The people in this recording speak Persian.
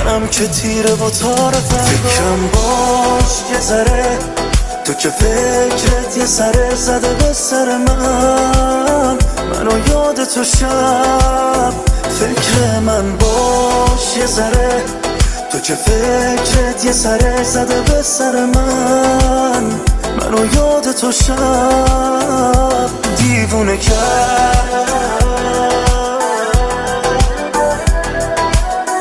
منم که تیره و تار فکرم باش یه ذره، تو که فکرت یه سره زده به سر منو یاد تو شب. فکر من باش یه ذره، تو که فکرت یه سره زده به سر منو یاد تو شب. دیوونه کرد